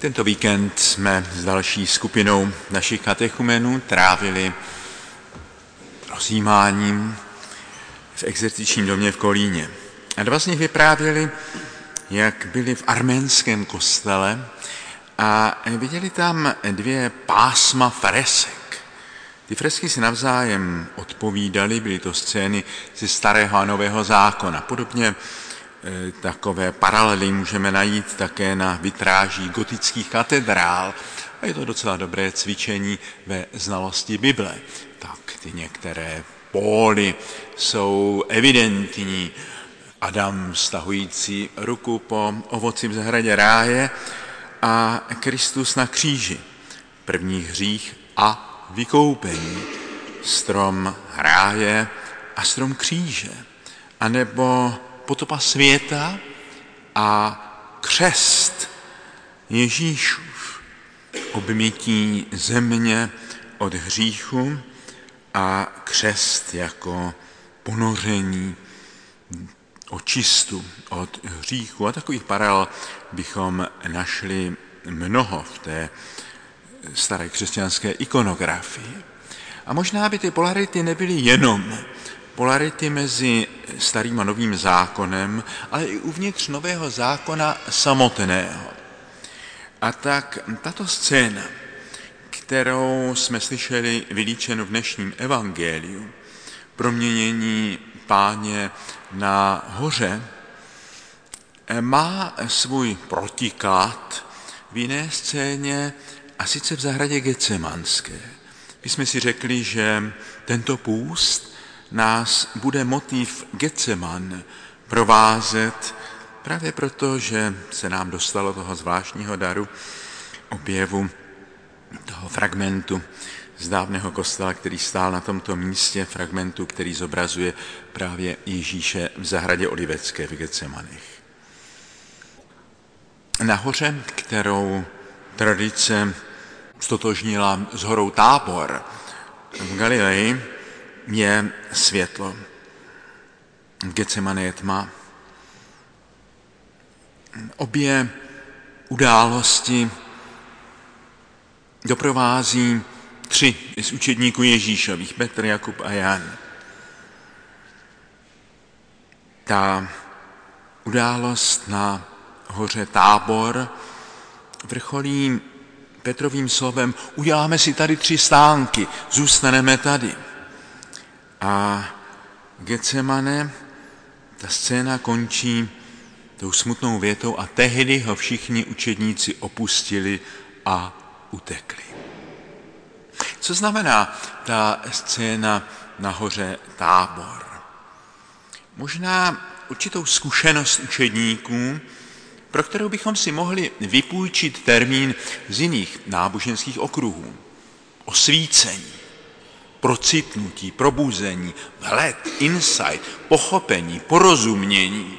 Tento víkend jsme s další skupinou našich katechumenů trávili rozjímáním v exercičním domě v Kolíně. A dva z nich vyprávěli, jak byli v arménském kostele a viděli tam dvě pásma fresek. Ty fresky si navzájem odpovídaly, byly to scény ze Starého a Nového zákona. Podobně takové paralely můžeme najít také na vitrážích gotických katedrál a je to docela dobré cvičení ve znalosti Bible. Tak ty některé póly jsou evidentní. Adam stahující ruku po ovoci v zahradě ráje a Kristus na kříži. První hřích a vykoupení. Strom ráje a strom kříže. A nebo potopa světa a křest Ježíšův, obmytí země od hříchu a křest jako ponoření očistu od hříchu. A takových paralel bychom našli mnoho v té staré křesťanské ikonografii. A možná by ty polarity nebyly jenom polarity mezi starým a novým zákonem, ale i uvnitř nového zákona samotného. A tak tato scéna, kterou jsme slyšeli vylíčenu v dnešním evangeliu, proměnění Páně na hoře, má svůj protiklad v jiné scéně, a sice v zahradě Getsemanské. My jsme si řekli, že tento půst nás bude motiv Getseman provázet právě proto, že se nám dostalo toho zvláštního daru objevu toho fragmentu z dávného kostela, který stál na tomto místě, fragmentu, který zobrazuje právě Ježíše v zahradě Olivecké v Getsemanech. Nahoře, kterou tradice stotožnila s horou Tábor v Galileji, je světlo. V Getsemane je tma. Obě události doprovází 3 z učedníků Ježíšových, Petr, Jakub a Jan. Ta událost na hoře Tábor vrcholí Petrovým slovem: uděláme si tady 3 stánky, zůstaneme tady. A Getsemane, ta scéna končí tou smutnou větou: a tehdy ho všichni učedníci opustili a utekli. Co znamená ta scéna na hoře Tábor? Možná určitou zkušenost učedníků, pro kterou bychom si mohli vypůjčit termín z jiných náboženských okruhů. Osvícení, procitnutí, probuzení, vhled, insight, pochopení, porozumění.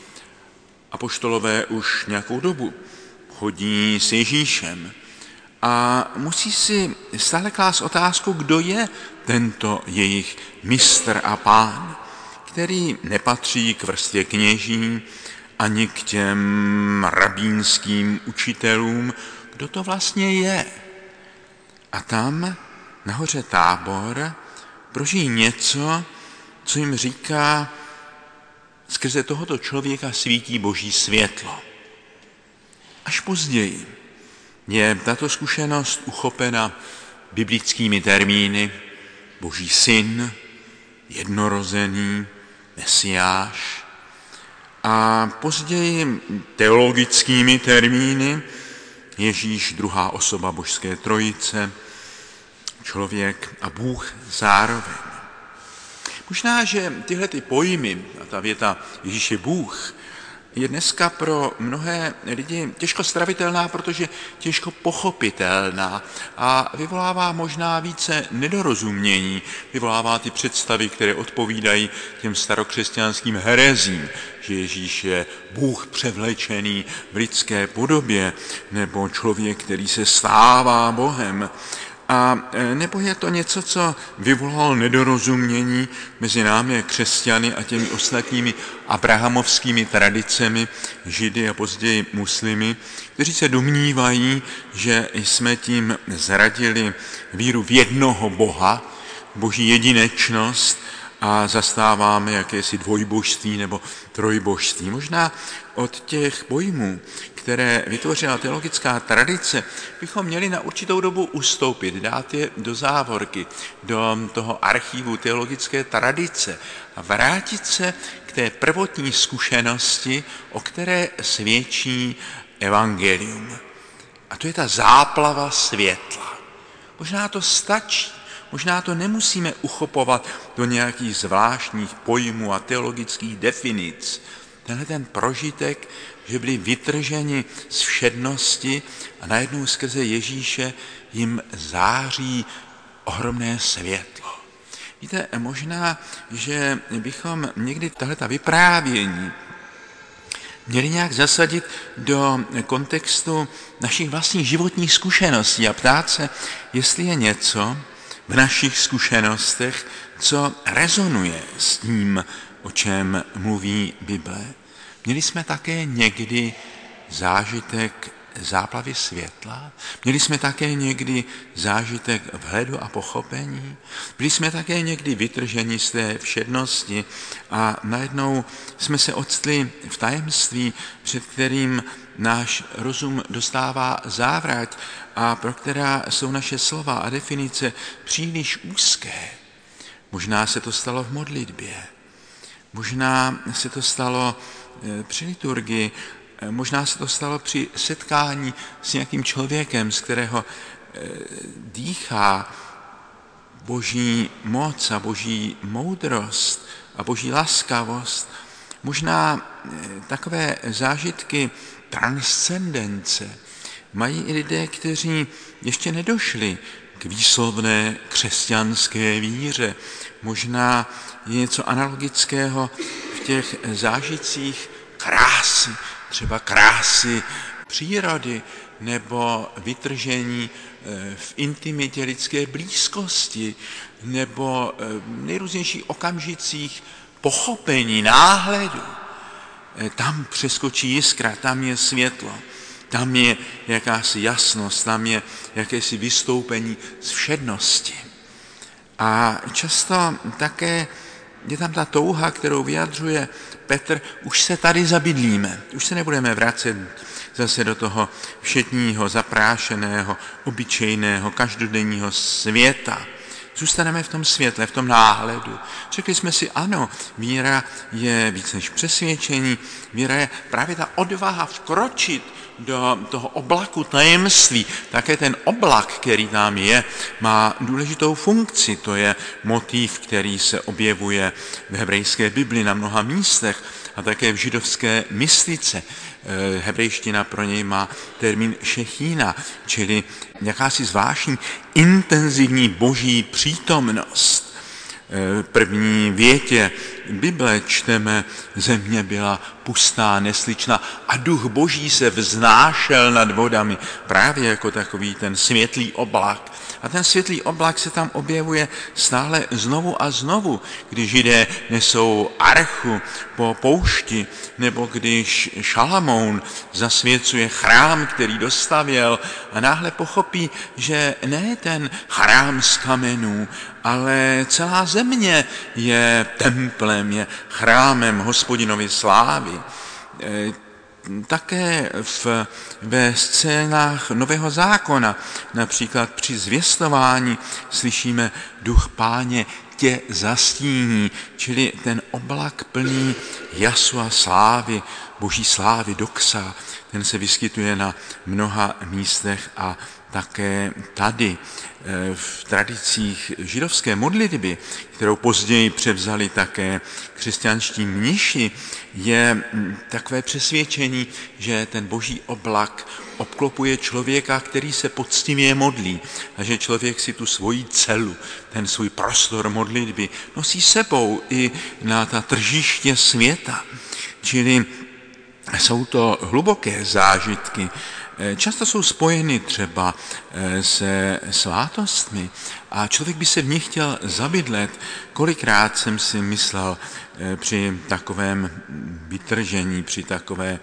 Apoštolové už nějakou dobu chodí s Ježíšem a musí si stále klást otázku, kdo je tento jejich mistr a pán, který nepatří k vrstvě kněží ani k těm rabínským učitelům, kdo to vlastně je. A tam nahoře Tábor prožijí něco, co jim říká: skrze tohoto člověka svítí Boží světlo. Až později je tato zkušenost uchopena biblickými termíny: Boží syn, jednorozený, Mesiáš, a později teologickými termíny: Ježíš, druhá osoba Božské trojice, člověk a Bůh zároveň. Možná, že tyhle ty pojmy a ta věta Ježíš je Bůh je dneska pro mnohé lidi těžko stravitelná, protože těžko pochopitelná a vyvolává možná více nedorozumění, vyvolává ty představy, které odpovídají těm starokřesťanským herezím, že Ježíš je Bůh převlečený v lidské podobě nebo člověk, který se stává Bohem. A nebo je to něco, co vyvolalo nedorozumění mezi námi křesťany a těmi ostatními abrahamovskými tradicemi, židy a později muslimy, kteří se domnívají, že jsme tím zradili víru v jednoho Boha, boží jedinečnost a zastáváme jakési dvojbožství nebo trojbožství. Možná od těch pojmů, které vytvořila teologická tradice, bychom měli na určitou dobu ustoupit, dát je do závorky, do toho archivu teologické tradice a vrátit se k té prvotní zkušenosti, o které svědčí evangelium. A to je ta záplava světla. Možná to stačí, možná to nemusíme uchopovat do nějakých zvláštních pojmů a teologických definic. Tenhle ten prožitek, že byli vytrženi z všednosti a najednou skrze Ježíše jim září ohromné světlo. Víte, možná, že bychom někdy tahleta vyprávění měli nějak zasadit do kontextu našich vlastních životních zkušeností a ptát se, jestli je něco v našich zkušenostech, co rezonuje s tím, o čem mluví Bible. Měli jsme také někdy zážitek záplavy světla? Měli jsme také někdy zážitek vhledu a pochopení? Byli jsme také někdy vytrženi z té všednosti a najednou jsme se octli v tajemství, před kterým náš rozum dostává závrať a pro která jsou naše slova a definice příliš úzké. Možná se to stalo v modlitbě, možná se to stalo při liturgii, možná se to stalo při setkání s nějakým člověkem, z kterého dýchá boží moc a boží moudrost a boží laskavost. Možná takové zážitky transcendence mají i lidé, kteří ještě nedošli k výslovné křesťanské víře. Možná je něco analogického v těch zážitcích krásy, třeba krásy přírody nebo vytržení v intimitě lidské blízkosti nebo nejrůznějších okamžicích pochopení, náhledu. Tam přeskočí jiskra, tam je světlo, tam je jakási jasnost, tam je jakési vystoupení z všednosti. A často také je tam ta touha, kterou vyjadřuje Petr, už se tady zabydlíme, už se nebudeme vracet zase do toho všedního, zaprášeného, obyčejného, každodenního světa. Zůstaneme v tom světle, v tom náhledu. Řekli jsme si, ano, víra je víc než přesvědčení, víra je právě ta odvaha vkročit do toho oblaku tajemství. Také ten oblak, který tam je, má důležitou funkci. To je motiv, který se objevuje v hebrejské Bibli na mnoha místech a také v židovské mystice. Hebrejština pro něj má termín šechína, čili jakási zvláštní intenzivní boží přítomnost. V první větě Bible čteme, země byla pustá, neslyčná a duch boží se vznášel nad vodami, právě jako takový ten světlý oblak. A ten světlý oblak se tam objevuje stále znovu a znovu, když Židé nesou archu po poušti, nebo když Šalamoun zasvěcuje chrám, který dostavěl a náhle pochopí, že ne ten chrám z kamenů, ale celá země je templem, je chrámem Hospodinovy slávy. Také ve scénách Nového zákona, například při zvěstování, slyšíme duch Páně tě zastíní, čili ten oblak plný jasu a slávy, boží slávy, doxa, ten se vyskytuje na mnoha místech a také tady v tradicích židovské modlitby, kterou později převzali také křesťanští mniši, je takové přesvědčení, že ten boží oblak obklopuje člověka, který se poctivě modlí a že člověk si tu svoji celu, ten svůj prostor modlitby nosí sebou i na ta tržiště světa. Čili jsou to hluboké zážitky často jsou spojeny třeba se svátostmi a člověk by se v nich chtěl zabydlet. Kolikrát jsem si myslel při takovém vytržení, při takové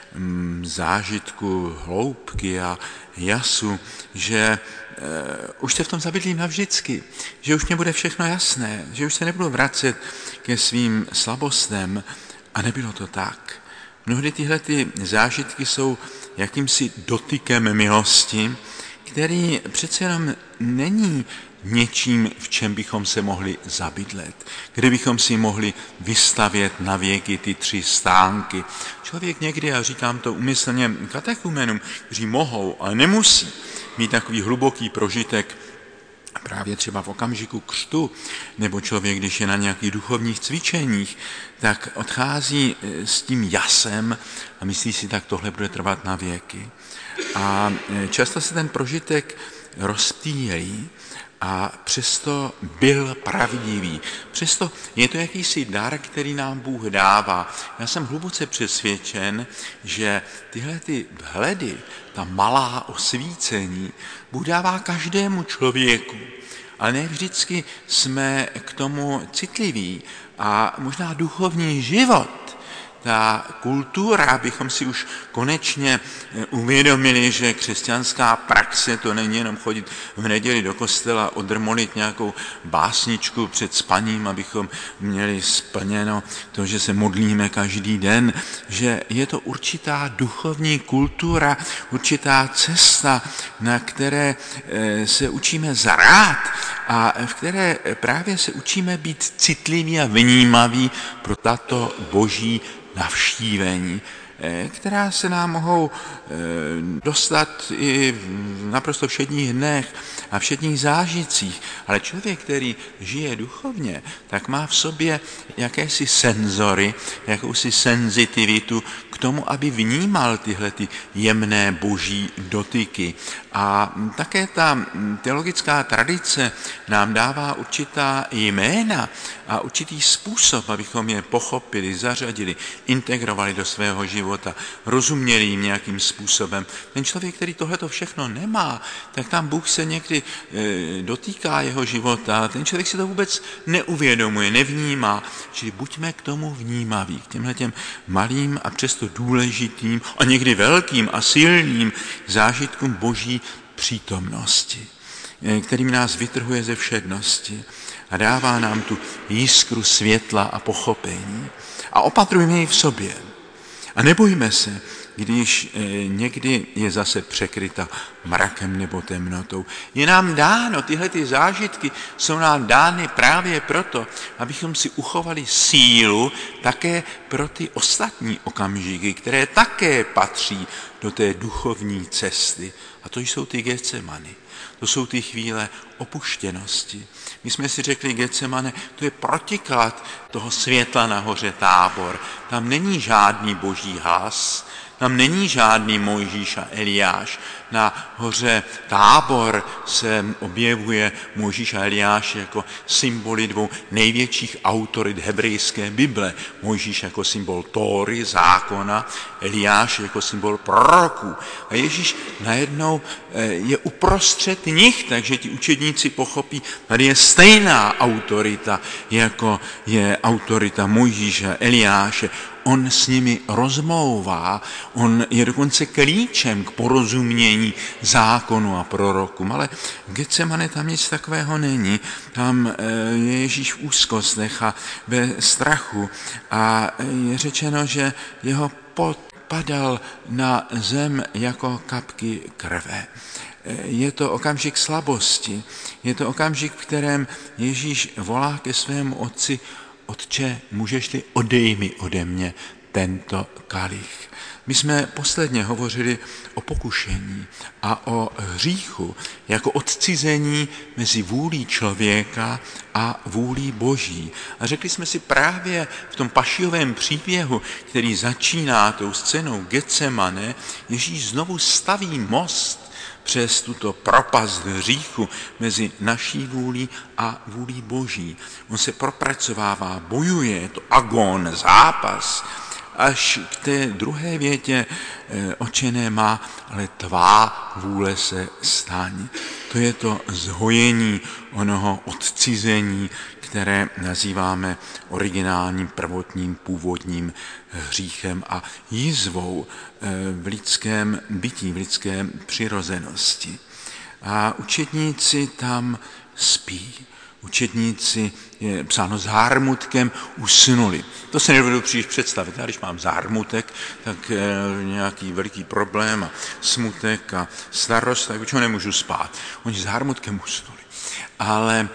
zážitku hloubky a jasu, že už se v tom zabydlím navždycky, že už mě bude všechno jasné, že už se nebudu vracet ke svým slabostem. A nebylo to tak. Mnohdy tyhle zážitky jsou jakýmsi dotykem milosti, který přece jenom není něčím, v čem bychom se mohli zabydlet, kde bychom si mohli vystavět na věky ty 3 stánky. Člověk někdy, a říkám to úmyslně katechumenům, kteří mohou, ale nemusí mít takový hluboký prožitek právě třeba v okamžiku křtu, nebo člověk, když je na nějakých duchovních cvičeních, tak odchází s tím jasem a myslí si, tak tohle bude trvat na věky. A často se ten prožitek rozptýlí a přesto byl pravdivý. Přesto je to jakýsi dar, který nám Bůh dává. Já jsem hluboce přesvědčen, že tyhle vhledy, ta malá osvícení, Bůh dává každému člověku. Ale ne vždycky jsme k tomu citliví. A možná duchovní život, ta kultura, abychom si už konečně uvědomili, že křesťanská praxe to není jenom chodit v neděli do kostela, odrmolit nějakou básničku před spaním, abychom měli splněno to, že se modlíme každý den, že je to určitá duchovní kultura, určitá cesta, na které se učíme zarát a v které právě se učíme být citliví a vnímaví pro tato boží navštívení, která se nám mohou dostat i v naprosto všedních dnech a všedních zážitcích. Ale člověk, který žije duchovně, tak má v sobě jakési senzory, jakousi senzitivitu k tomu, aby vnímal tyhle jemné boží dotyky. A také ta teologická tradice nám dává určitá jména a určitý způsob, abychom je pochopili, zařadili, integrovali do svého života, rozuměli jim nějakým způsobem. Ten člověk, který tohleto všechno nemá, tak tam Bůh se někdy dotýká jeho života, ale ten člověk si to vůbec neuvědomuje, nevnímá. Čili buďme k tomu vnímaví, k těmhletěm malým a přesto důležitým a někdy velkým a silným zážitkům boží přítomnosti, kterým nás vytrhuje ze všednosti a dává nám tu jiskru světla a pochopení. A opatrujme ji v sobě. A nebojme se, když někdy je zase překryta mrakem nebo temnotou. Je nám dáno, tyhle zážitky jsou nám dány právě proto, abychom si uchovali sílu také pro ty ostatní okamžiky, které také patří do té duchovní cesty. A to jsou ty Getsemany. To jsou ty chvíle opuštěnosti. My jsme si řekli, Getsemane, to je protiklad toho světla na hoře Tábor. Tam není žádný boží hlas, tam není žádný Mojžíš a Eliáš. Na hoře Tábor se objevuje Mojžíš a Eliáš jako symboly 2 největších autorit hebrejské Bible. Mojžíš jako symbol Tóry, zákona, Eliáš jako symbol proroků. A Ježíš najednou je uprostřed nich, takže ti učedníci pochopí, tady je stejná autorita, jako je autorita Mojžíše, Eliáše. On s nimi rozmlouvá, on je dokonce klíčem k porozumění zákonu a prorokům. Ale v Getsemane tam nic takového není. Tam je Ježíš v úzkostech a ve strachu a je řečeno, že jeho pot padal na zem jako kapky krve. Je to okamžik slabosti, je to okamžik, v kterém Ježíš volá ke svému otci: Otče, můžeš-li, odejmi ode mě tento kalich. My jsme posledně hovořili o pokušení a o hříchu jako odcizení mezi vůlí člověka a vůlí boží. A řekli jsme si právě v tom pašijovém příběhu, který začíná tou scénou Getsemane, Ježíš znovu staví most přes tuto propast hříchu mezi naší vůlí a vůlí boží. On se propracovává, bojuje, je to agón, zápas. až k té druhé větě Otče má, ale tvá vůle se staň. To je to zhojení onoho odcizení, které nazýváme originálním, prvotním, původním hříchem a jizvou v lidském bytí, v lidské přirozenosti. A učedníci tam spí. Učedníci, je psáno, s zármutkem usnuli. To se nedovedu příliš představit. Já když mám zármutek, tak nějaký veliký problém a smutek a starost, tak určitě nemůžu spát. Oni s zármutkem usnuli. Ale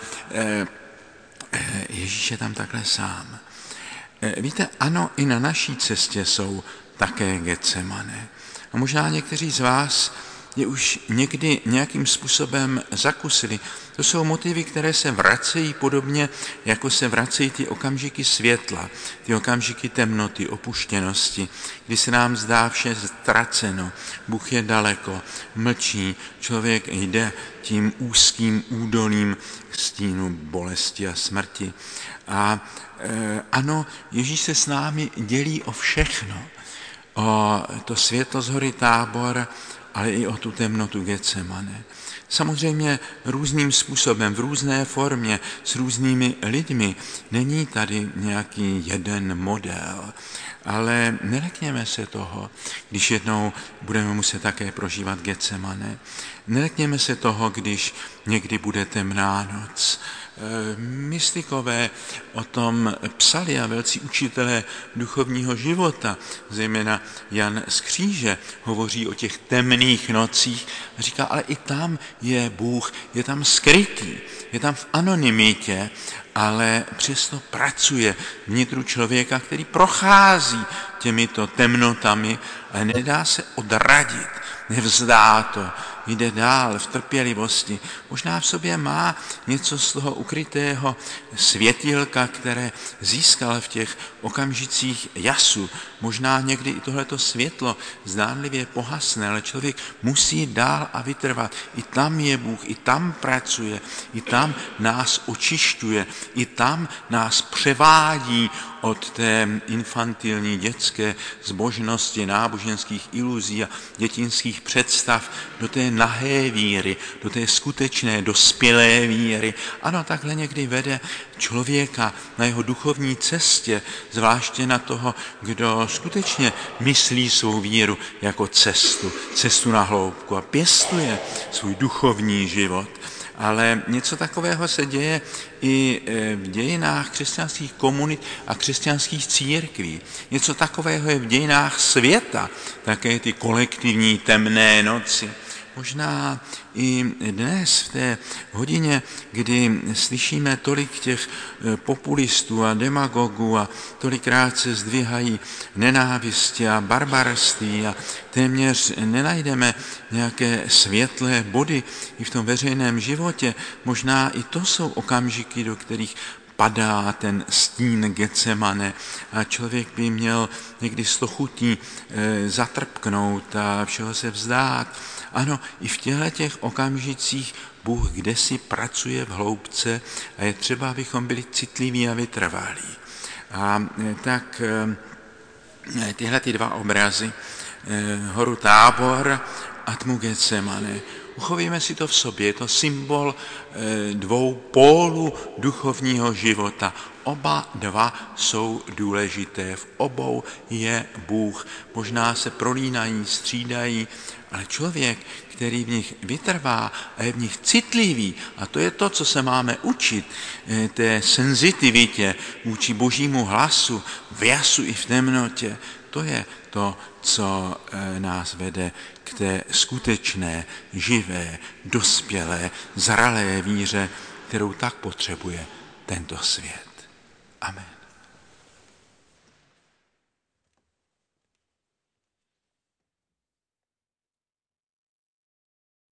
Ježíš je tam takhle sám. Víte, ano, i na naší cestě jsou také Getsemane. A možná někteří z vás je už někdy nějakým způsobem zakusili. To jsou motivy, které se vracejí podobně, jako se vracejí ty okamžiky světla, ty okamžiky temnoty, opuštěnosti, kdy se nám zdá vše ztraceno, Bůh je daleko, mlčí, člověk jde tím úzkým údolím stínu bolesti a smrti. A ano, Ježíš se s námi dělí o všechno, o to světlo z hory Tábor, ale i o tu temnotu Getsemane. Samozřejmě různým způsobem, v různé formě, s různými lidmi. Není tady nějaký jeden model, ale nelekněme se toho, když jednou budeme muset také prožívat Getsemane. Nelekněme se toho, když někdy bude temná noc. Mystikové o tom psali a velcí učitelé duchovního života, zejména Jan z Kříže, hovoří o těch temných nocích a říká, ale i tam je Bůh, je tam skrytý, je tam v anonymitě, ale přesto pracuje vnitru člověka, který prochází těmito temnotami, ale nedá se odradit, nevzdá to, jde dál v trpělivosti. Možná v sobě má něco z toho ukrytého světilka, které získal v těch okamžicích jasu. Možná někdy i tohleto světlo zdánlivě pohasne, ale člověk musí dál a vytrvat. I tam je Bůh, i tam pracuje, i tam nás očišťuje, i tam nás převádí od té infantilní dětské zbožnosti, náboženských iluzí a dětinských představ do té nahé víry, do té skutečné, dospělé víry. Ano, takhle někdy vede člověka na jeho duchovní cestě, zvláště na toho, kdo skutečně myslí svou víru jako cestu na hloubku a pěstuje svůj duchovní život. Ale něco takového se děje i v dějinách křesťanských komunit a křesťanských církví. Něco takového je v dějinách světa, také ty kolektivní temné noci. Možná i dnes v té hodině, kdy slyšíme tolik těch populistů a demagogů a tolikrát se zdvihají nenávisti a barbarství a téměř nenajdeme nějaké světlé body i v tom veřejném životě. Možná i to jsou okamžiky, do kterých padá ten stín Getsemane a člověk by měl někdy s chutí zatrpknout a všeho se vzdát. Ano, i v těch okamžicích Bůh kdesi pracuje v hloubce a je třeba, abychom byli citliví a vytrvalí. A tak tyhle ty dva obrazy, horu Tábor a tmu Getsemane, uchovíme si to v sobě, je to symbol dvou pólů duchovního života. Oba dva jsou důležité, v obou je Bůh. Možná se prolínají, střídají, ale člověk, který v nich vytrvá a je v nich citlivý, a to je to, co se máme učit, té senzitivitě vůči Božímu hlasu, v jasu i v temnotě, to je to, co nás vede k té skutečné, živé, dospělé, zralé víře, kterou tak potřebuje tento svět. Amen.